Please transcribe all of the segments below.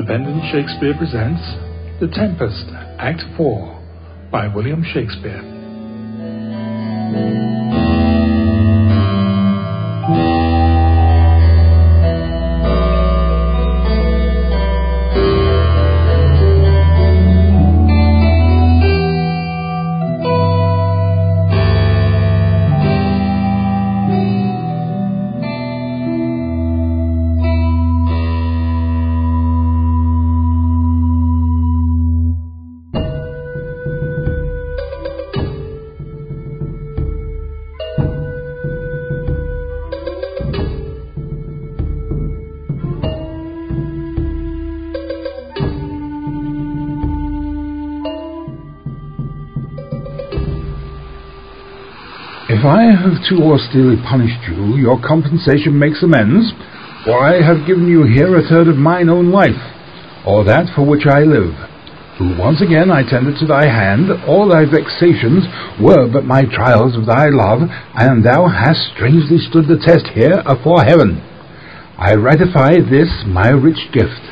Independent Shakespeare presents The Tempest, Act 4, by William Shakespeare. If I have too austerely punished you, your compensation makes amends, for I have given you here a third of mine own life, or that for which I live. Who once again I tender to thy hand, all thy vexations were but my trials of thy love, and thou hast strangely stood the test here afore heaven. I ratify this my rich gift.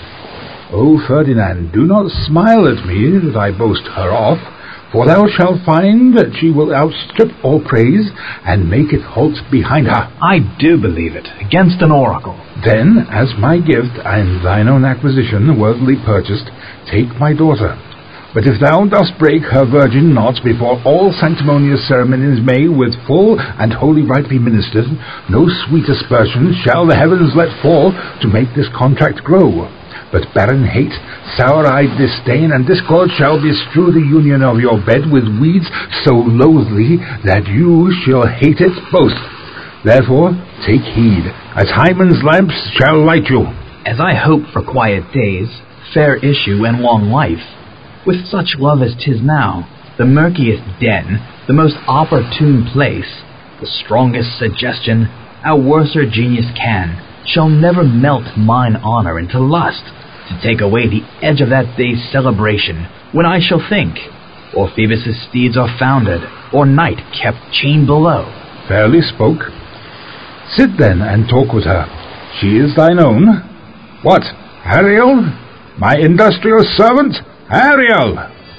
O Ferdinand, do not smile at me that I boast her off, for thou shalt find that she will outstrip all praise, and make it halt behind her. I do believe it, against an oracle. Then, as my gift, and thine own acquisition, worthily purchased, take my daughter. But if thou dost break her virgin knot before all sanctimonious ceremonies may with full and holy rite be ministered, no sweet aspersion shall the heavens let fall to make this contract grow. But barren hate, sour-eyed disdain, and discord shall bestrew the union of your bed with weeds so loathly that you shall hate it both. Therefore, take heed, as Hymen's lamps shall light you. As I hope for quiet days, fair issue, and long life, with such love as 'tis now, the murkiest den, the most opportune place, the strongest suggestion, our worser genius can, shall never melt mine honor into lust, to take away the edge of that day's celebration, when I shall think, or Phoebus' steeds are founded, or night kept chained below. Fairly spoke. Sit then and talk with her. She is thine own. What, Ariel? My industrious servant? Ariel!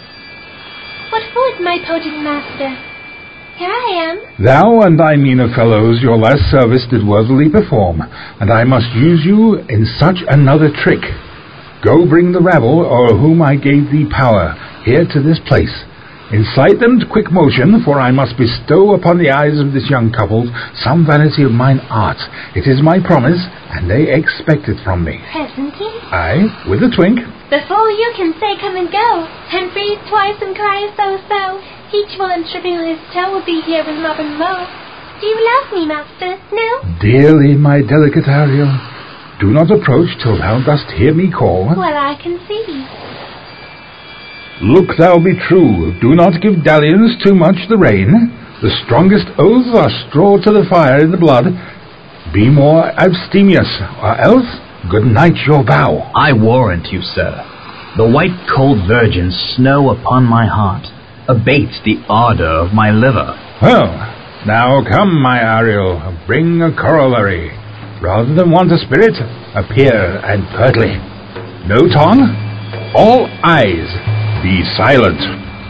What food, my potent master? Here I am. Thou and thy meaner fellows your last service did worthily perform, and I must use you in such another trick. Go bring the rabble, o'er whom I gave thee power, here to this place. Incite them to quick motion, for I must bestow upon the eyes of this young couple some vanity of mine art. It is my promise, and they expect it from me. Presently? Aye, with a twink. Before you can say come and go, and breathe twice and cry so, each one stripping on his toe will be here with mother and mo. Do you love me, master? No? Dearly, my delicate Ariel. Do not approach till thou dost hear me call. Well, I can see. Look thou be true. Do not give dalliance too much the rein. The strongest oaths are straw to the fire in the blood. Be more abstemious, or else good night your vow. I warrant you, sir, the white cold virgin snow upon my heart abates the ardor of my liver. Well, now come, my Ariel, bring a corollary. Rather than want a spirit, appear and pertly. No tongue, all eyes, be silent.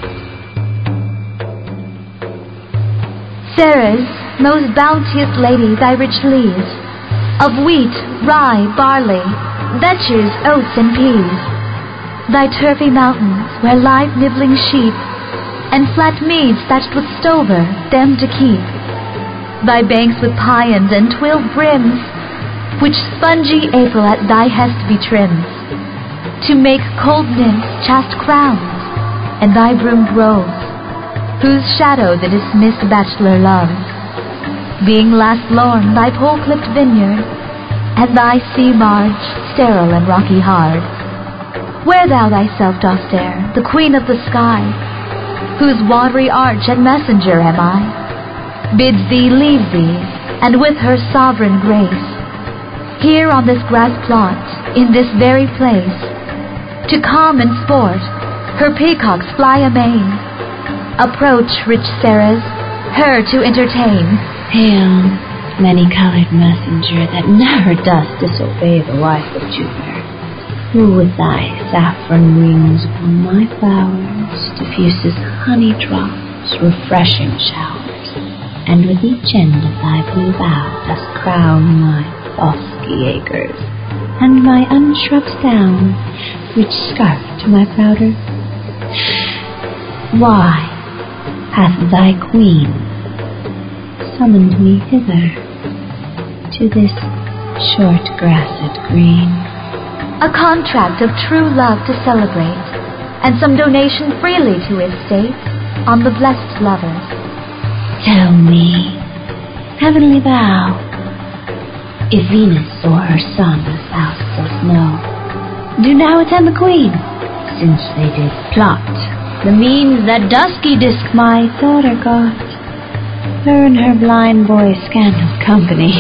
Ceres, most bounteous lady, thy rich leaves, of wheat, rye, barley, vetches, oats, and peas, thy turfy mountains, where live nibbling sheep, and flat meads thatched with stover, them to keep, thy banks with pions and twill brims, which spongy April at thy hest betrims, to make cold nymphs chaste crowns, and thy broom groves, whose shadow the dismissed bachelor loves, being last lorn thy pole-clipped vineyard, and thy sea marge sterile and rocky hard, where thou thyself dost err, the queen of the sky, whose watery arch and messenger am I, bids thee leave thee, and with her sovereign grace, here on this grass plot, in this very place, to calm and sport, her peacocks fly amain. Approach, rich Ceres, her to entertain. Hail, many-colored messenger that never dost disobey the wife of Jupiter. who with thy saffron wings upon my flowers diffuses honey drops, refreshing showers, and with each end of thy blue bough dost crown my bosky acres, and my unshrubbed down, rich scarf to my proud earth. Why hath thy queen summoned me hither to this short grassed green? A contract of true love to celebrate, and some donation freely to his state on the blessed lovers. Tell me, heavenly thou, if Venus or her son, as thou dost know, do now attend the queen, since they did plot the means that dusky disk my daughter got, her and her blind boy scandal company.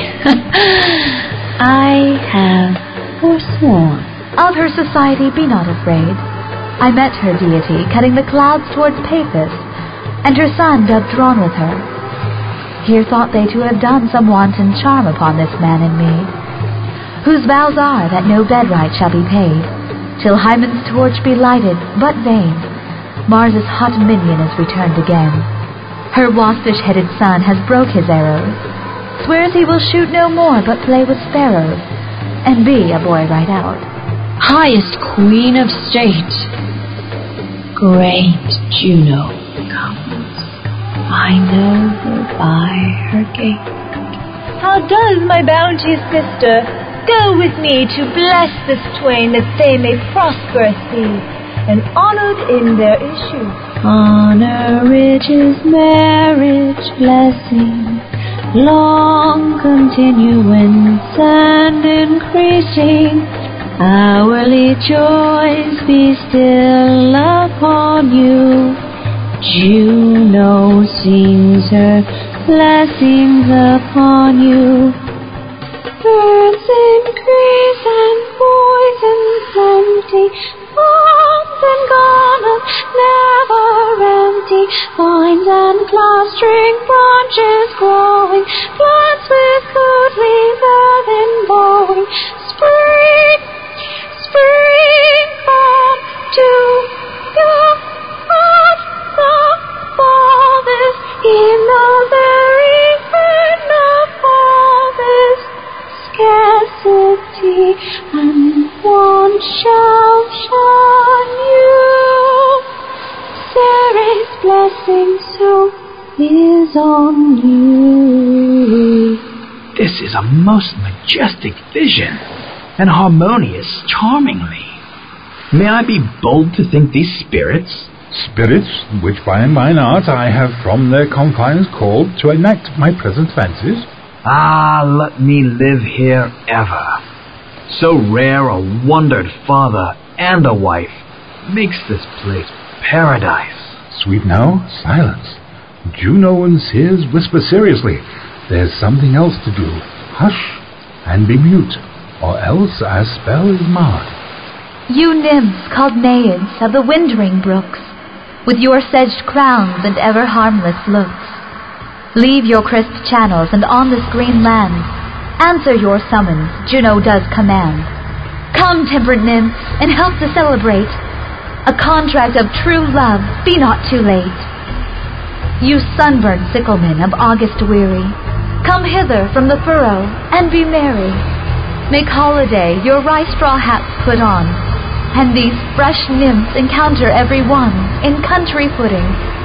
I have forsworn. Of her society be not afraid. I met her deity cutting the clouds towards Paphos, and her son dubbed drawn with her. Here thought they to have done some wanton charm upon this man and me, whose vows are that no bedright shall be paid, till Hymen's torch be lighted, but vain. Mars' hot minion is returned again. Her waspish-headed son has broke his arrows, swears he will shoot no more but play with sparrows, and be a boy right out. Highest queen of state, great Juno comes. I know her by her gait. How does my bounteous sister? Go with me to bless this twain, that they may prosper at sea, and honored in their issue. Honor, riches, marriage, blessing, long continuance and increasing. Hourly joys be still upon you. Juno sings her blessings upon you. Birds increase and poisons empty, bonds and garnets never empty, vines and clustering branches growing, plants with goodly burden bowing. Spring, spring, come to your heart, the farthest, in the very end of harvest. Scarcity and want shall shun you. Ceres' blessing so is on you. This is a most majestic vision, and harmonious charmingly. May I be bold to think these spirits? Spirits, which by mine art I have from their confines called to enact my present fancies. Ah, let me live here ever. So rare a wondered father and a wife makes this place paradise. Sweet now, silence. Juno and Seers whisper seriously. There's something else to do. Hush, and be mute, or else our spell is marred. You nymphs called naiads of the windring brooks, with your sedged crowns and ever harmless looks, leave your crisp channels and on this green land answer your summons, Juno does command. Come, temperate nymphs, and help to celebrate a contract of true love, be not too late. You sunburnt sicklemen of August weary, come hither from the furrow and be merry. Make holiday your rye straw hats put on, and these fresh nymphs encounter every one in country footing.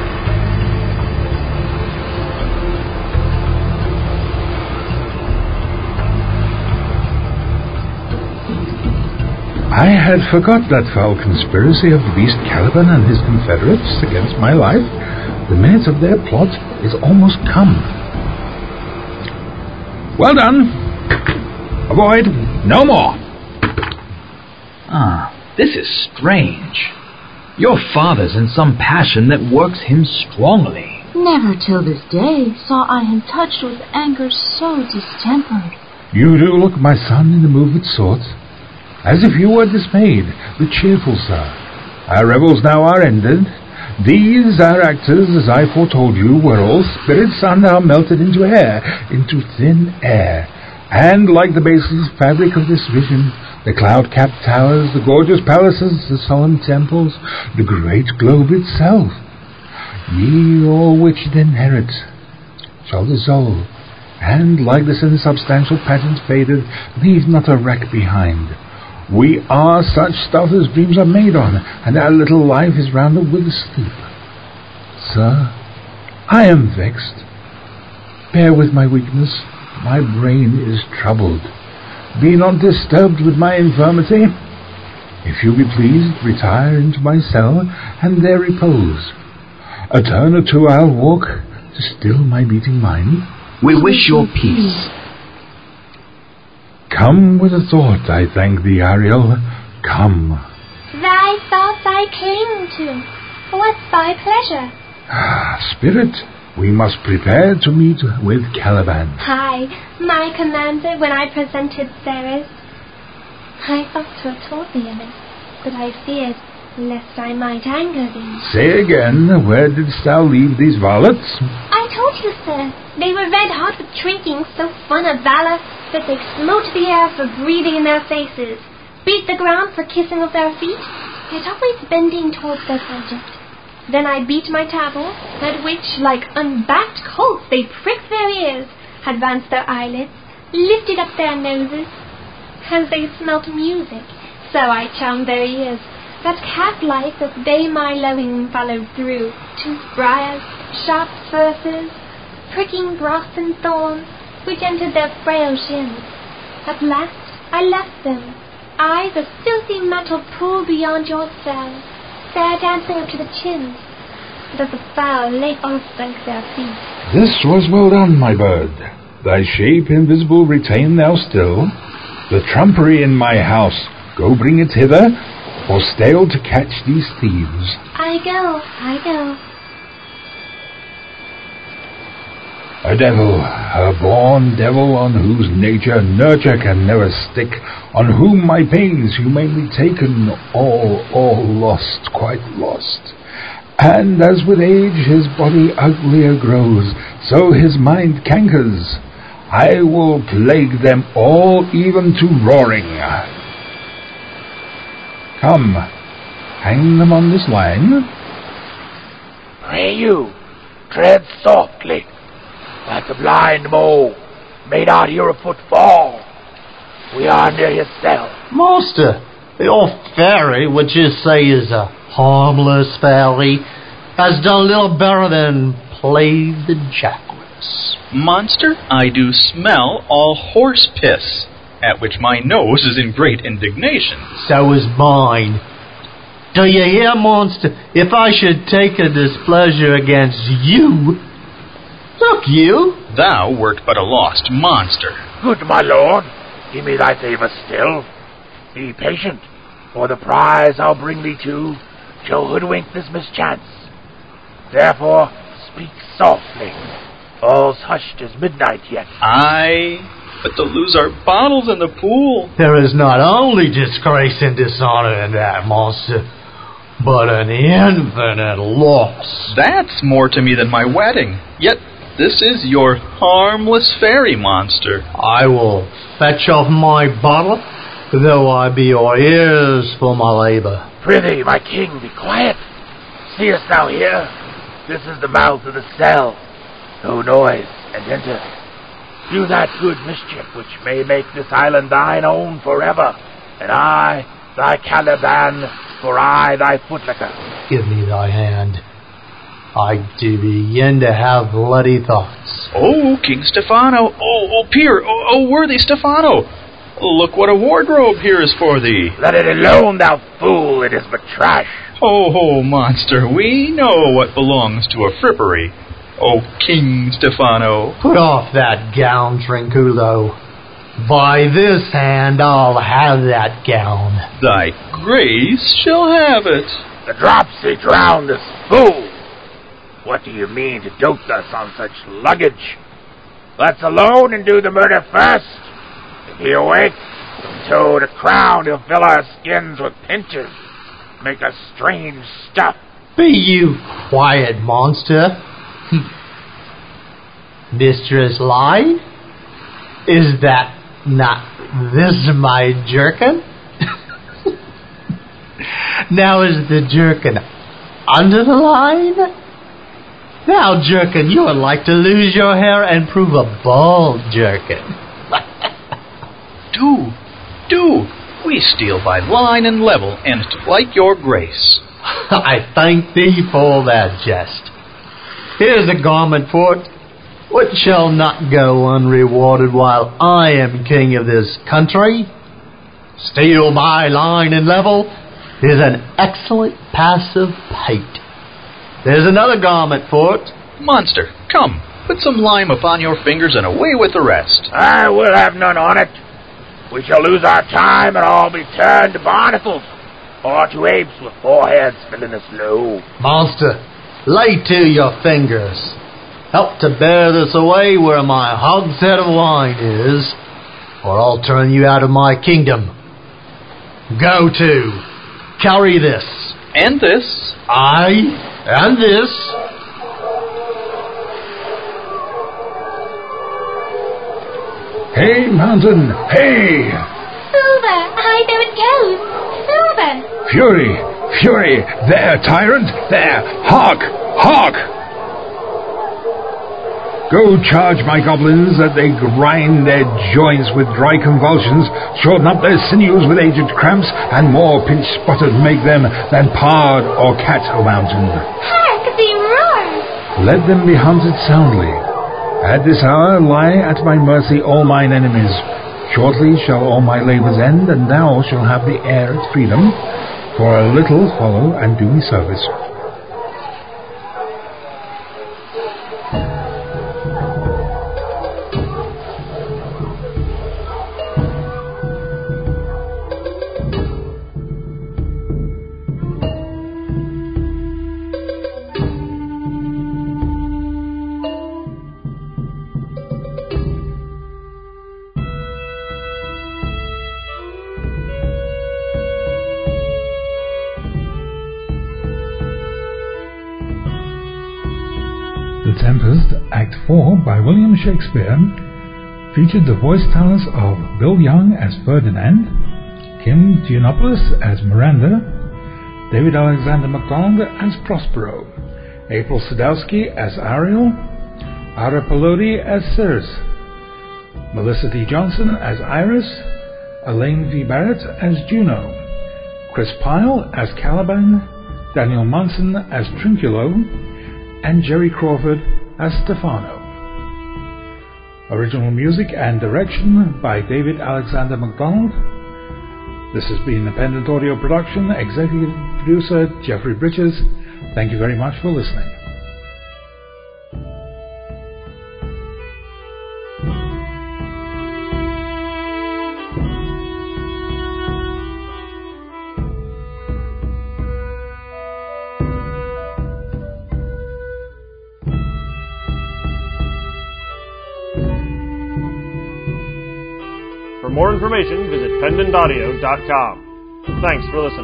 I had forgot that foul conspiracy of the beast Caliban and his confederates against my life. The minute of their plot is almost come. Well done. Avoid no more. Ah, this is strange. Your father's in some passion that works him strongly. Never till this day saw I him touched with anger so distempered. You do look, my son, in the moved sort, as if you were dismayed, the cheerful sir. Our revels now are ended. These, our actors, as I foretold you, were all spirits and are melted into air, into thin air. And like the baseless fabric of this vision, The cloud-capped towers, the gorgeous palaces, the solemn temples, the great globe itself. Ye all which it inherit shall dissolve, and, like this insubstantial pageant faded, leave not a wreck behind. We are such stuff as dreams are made on, and our little life is rounded with sleep. Sir, I am vexed. Bear with my weakness. My brain is troubled. Be not disturbed with my infirmity. If you be pleased, retire into my cell, and there repose. A turn or two I'll walk, to still my beating mind. We wish your peace. Come with a thought, I thank thee, Ariel. Come. Thy thoughts I cling to. What's thy pleasure? Spirit, we must prepare to meet with Caliban. Aye, my commander, when I presented Ceres. I thought to have told thee of it, but I feared lest I might anger thee. Say again, where didst thou leave these varlets? I told you, sir, they were red hot with drinking so fun of valor that they smote the air for breathing in their faces, beat the ground for kissing of their feet, yet always bending towards their subject. Then I beat my tabor, at which, like unbacked colts, they pricked their ears, advanced their eyelids, lifted up their noses. As they smelt music, so I charmed their ears, that cat-like as they my loving followed through, tooth briars, sharp furces, pricking grass and thorns, which entered their frail shins. At last I left them, I, the filthy metal pool beyond your cell, fair dancing up to the chins, that the foul lake outspake their feet. This was well done, my bird. Thy shape invisible retain thou still. The trumpery in my house, go bring it hither, or stale to catch these thieves. I go. A devil, a born devil, on whose nature nurture can never stick, on whom my pains humanely taken, all lost, quite lost. And as with age his body uglier grows, so his mind cankers. I will plague them all even to roaring. Come, hang them on this line. Pray you, tread softly, that the blind mole may not hear a footfall. We are near his cell. Master, your fairy, which you say is a harmless fairy, has done little better than play the jackrace. Monster, I do smell all horse piss, at which my nose is in great indignation. So is mine. Do you hear, monster? If I should take a displeasure against you... Look, you! Thou wert but a lost monster. Good my lord, give me thy favour still. Be patient, for the prize I'll bring thee to shall hoodwink this mischance. Therefore, speak softly. All's hushed as midnight yet. Aye, but to lose our bottles in the pool. There is not only disgrace and dishonor in that, monster, but an infinite loss. That's more to me than my wedding. Yet this is your harmless fairy monster. I will fetch off my bottle, though I be your ears for my labour. Prithee, my king, be quiet. Seest thou here? This is the mouth of the cell. No noise, and enter. Do that good mischief which may make this island thine own forever, and I, thy Caliban, for I, thy footlicker. Give me thy hand. I do begin to have bloody thoughts. Oh, King Stephano! Oh, Peer! Oh, worthy Stephano! Look what a wardrobe here is for thee. Let it alone, thou fool, it is but trash. Ho, monster, we know what belongs to a frippery. Oh, King Stephano. Put off that gown, Trinculo. By this hand I'll have that gown. Thy grace shall have it. The dropsy drown this fool. What do you mean to dote us on such luggage? Let's alone and do the murder first. If he awakes, from toe to crown, he'll fill our skins with pinches, make us strange stuff. Be you quiet, monster. Mistress Line? Is that not this my jerkin? Now is the jerkin under the line? Now, jerkin, you would like to lose your hair and prove a bald jerkin. Do. We steal by line and level, and like your grace. I thank thee for that jest. Here's a garment for it, which shall not go unrewarded while I am king of this country. Steal by line and level is an excellent passive pate. There's another garment for it. Monster, come, put some lime upon your fingers and away with the rest. I will have none on it. We shall lose our time and all be turned to barnacles, or to apes with foreheads filling the snow. Monster, lay to your fingers. Help to bear this away where my hogshead of wine is, or I'll turn you out of my kingdom. Go to, carry this. And this. Aye, and this. Hey, mountain, hey! Silver! Aye, there it goes! Silver! Fury! There, tyrant! There! Hark! Go charge my goblins that they grind their joints with dry convulsions, shorten up their sinews with aged cramps, and more pinch spotted make them than pard or cat, O mountain. Hark, thee roar! Let them be hunted soundly. At this hour lie at my mercy all mine enemies. Shortly shall all my labours end, and thou shalt have the air at freedom. For a little follow and do me service. The Tempest, Act 4 by William Shakespeare, featured the voice talents of Bill Young as Ferdinand, Kim Giannopoulos as Miranda, David Alexander MacDonald as Prospero, April Sadowski as Ariel, Ara Palodi as Circe, Melissa D. Johnson as Iris, Elaine V. Barrett as Juno, Chris Pyle as Caliban, Daniel Munson as Trinculo, and Jerry Crawford as Stefano. Original music and direction by David Alexander MacDonald. This has been a Pendant Audio production. Executive producer Jeffrey Bridges. Thank you very much for listening. For more information, visit pendantaudio.com. Thanks for listening.